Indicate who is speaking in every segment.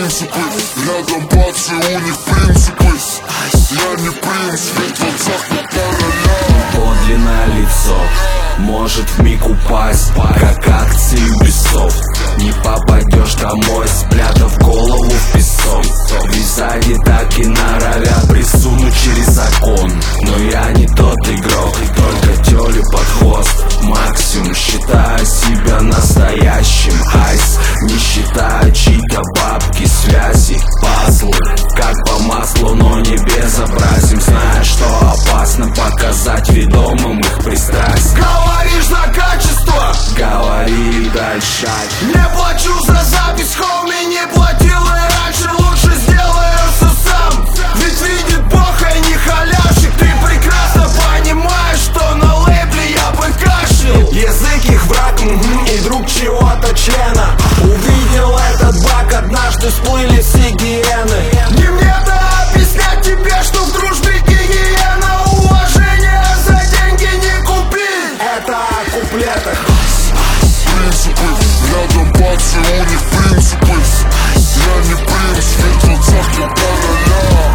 Speaker 1: принципы. Рядом бацы, у них принципы. Я не принц, ведь в глазах не короля.
Speaker 2: Подлинное лицо может вмиг упасть, как акции весов. Не попадешь домой, спрятав голову в песок. Ведь сзади так и норовят присунуть через закон. Но я не тот игрок, только тёлю под хвост. Максимум считаю себя настоящим. Айс, не считаю чьи-то бабки, связи, пазлы. Как по маслу, но не безобразим. Зная, что опасно показать ведомым их пристрастие.
Speaker 3: Говоришь за качество,
Speaker 2: говори дальше.
Speaker 3: не плачу за запись, хоми, не платил и раньше. Лучше сделаю все сам, ведь видит Бог, и не халявщик. Ты прекрасно понимаешь, что на лейбле я бы кашлял. Язык их враг, и друг чего-то члена. Увидел этот баг, однажды всплыли все гиены. Не мне-то объяснять тебе, что в дружбе гигиена. Уважение за деньги не купить. Это о куплетах.
Speaker 1: Принципы, рядом бацы, у них принципы. Я не принц, ведь в глазах не короля.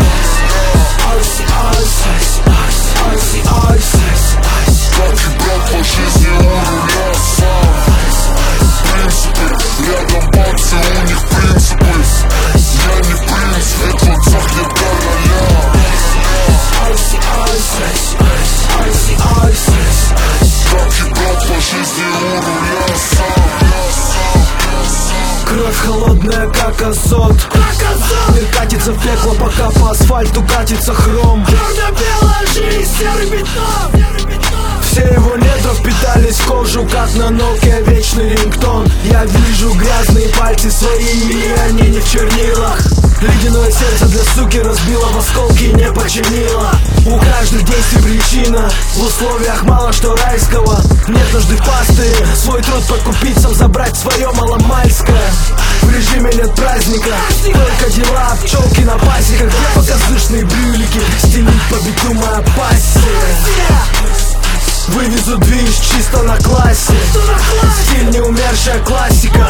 Speaker 1: Как и брат по жизни у руля сам. Принципы, рядом бацы, у них принципы. Я не принц, ведь в глазах не короля. Как и брат по жизни у руля сам.
Speaker 3: Кровь холодная, как азот. Мир катится в пекло, пока по асфальту катится хром. Черно-белая жизнь, серый бетон. Все его недра впитались в кожу, как на Nokia вечный рингтон. Я вижу грязные пальцы свои, и они не в чернилах. Ледяное сердце для суки разбило в осколки и не починило. У каждых действий причина, в условиях мало что райского. Нет нужды в пасты, свой труд подкупить, сам забрать свое маломальское. В режиме нет праздника, только дела, пчелки на пасеках. Где показушные брюлики, стелить по биту моя пассия. Вывезу движ чисто на классе. Стиль не умершая классика.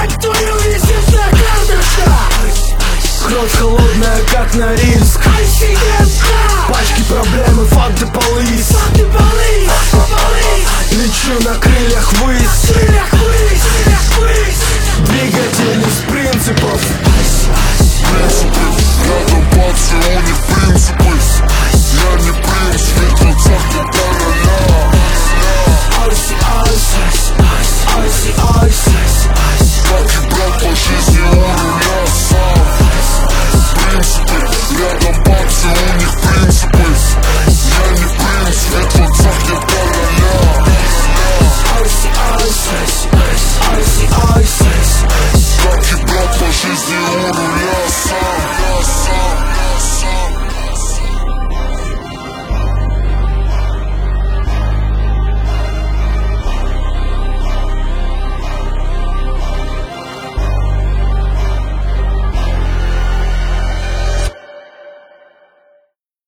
Speaker 3: Кровь холодная, как на риск. Пачки проблемы, факты полы.